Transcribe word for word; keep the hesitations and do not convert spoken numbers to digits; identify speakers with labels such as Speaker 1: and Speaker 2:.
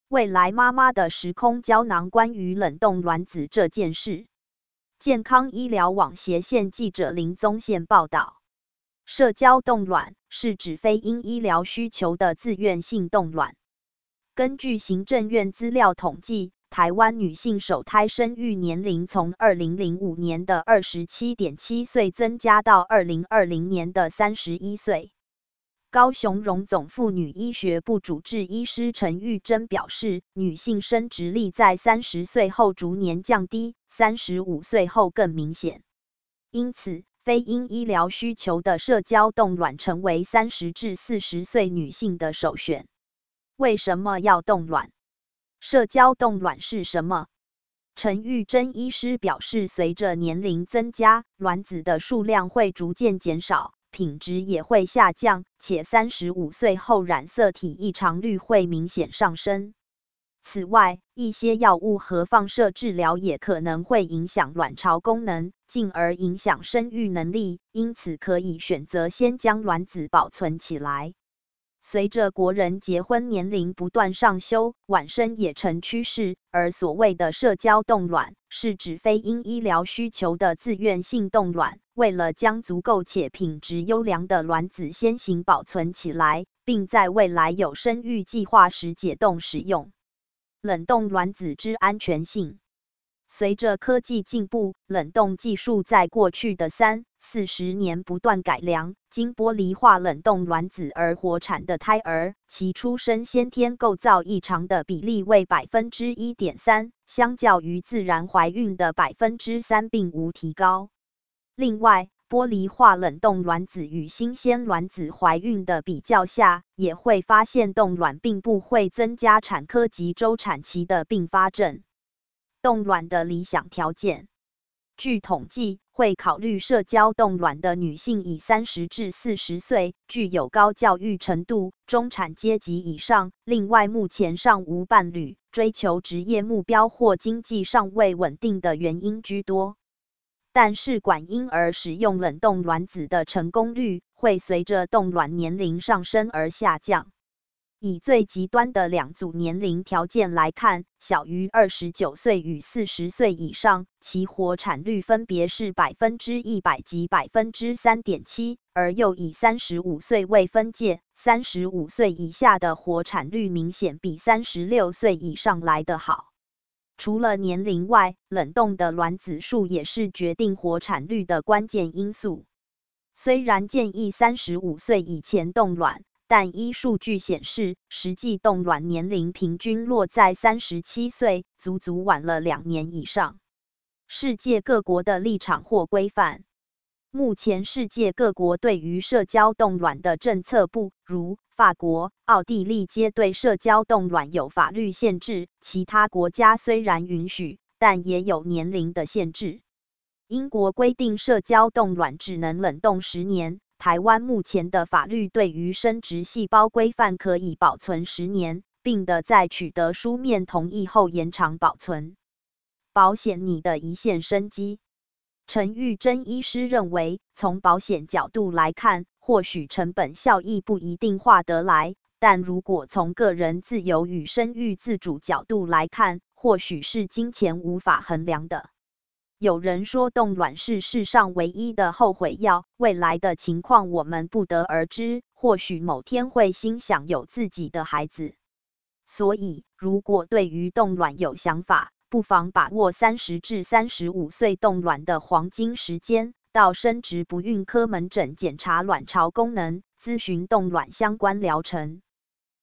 Speaker 1: 未来妈妈的时空胶囊关于冷冻卵子这件事。健康医疗网斜线记者林宗宪报道，社交冻卵是指非因医疗需求的自愿性冻卵。根据行政院资料统计，台湾女性首胎生育年龄从二零零五年的 二十七点七岁增加到二零二零年的三十一岁。高雄荣总妇女医学部主治医师陈玉珍表示，女性生殖力在三十岁后逐年降低，三十五岁后更明显。因此，非因医疗需求的社交冻卵成为三十至四十岁女性的首选。为什么要冻卵？社交冻卵是什么？陈玉珍医师表示，随着年龄增加，卵子的数量会逐渐减少，品质也会下降，且三十五岁后染色体异常率会明显上升。此外，一些药物和放射治疗也可能会影响卵巢功能，进而影响生育能力，因此可以选择先将卵子保存起来。随着国人结婚年龄不断上修，晚生也成趋势，而所谓的社交冻卵，是指非因医疗需求的自愿性冻卵，为了将足够且品质优良的卵子先行保存起来，并在未来有生育计划时解冻使用。冷冻卵子之安全性。随着科技进步，冷冻技术在过去的三、四十年不断改良，经玻璃化冷冻卵子而活产的胎儿，其出生先天构造异常的比例为 百分之一点三， 相较于自然怀孕的 百分之三 并无提高。另外，玻璃化冷冻卵子与新鲜卵子怀孕的比较下，也会发现冻卵并不会增加产科及周产期的并发症。冻卵的理想条件。据统计，会考虑社交冻卵的女性以三十至四十岁，具有高教育程度，中产阶级以上，另外目前尚无伴侣，追求职业目标或经济尚未稳定的原因居多。但试管婴儿使用冷冻卵子的成功率，会随着冻卵年龄上升而下降。以最极端的两组年龄条件来看，小于二十九岁与四十岁以上，其活产率分别是 百分之百 及 百分之三点七， 而又以三十五岁为分界，三十五岁以下的活产率明显比三十六岁以上来得好。除了年龄外，冷冻的卵子数也是决定活产率的关键因素。虽然建议三十五岁以前冻卵，但依数据显示，实际冻卵年龄平均落在三十七岁，足足晚了两年以上。世界各国的立场或规范。目前世界各国对于社交冻卵的政策不如法国、奥地利皆对社交冻卵有法律限制，其他国家虽然允许，但也有年龄的限制。英国规定社交冻卵只能冷冻十年。台湾目前的法律对于生殖细胞规范可以保存十年，并的在取得书面同意后延长保存。保险你的一线生机。陈玉珍医师认为，从保险角度来看，或许成本效益不一定划得来，但如果从个人自由与生育自主角度来看，或许是金钱无法衡量的。有人说冻卵是世上唯一的后悔药，未来的情况我们不得而知，或许某天会心想有自己的孩子。所以，如果对于冻卵有想法，不妨把握三十至三十五岁冻卵的黄金时间，到生殖不孕科门诊检查卵巢功能，咨询冻卵相关疗程。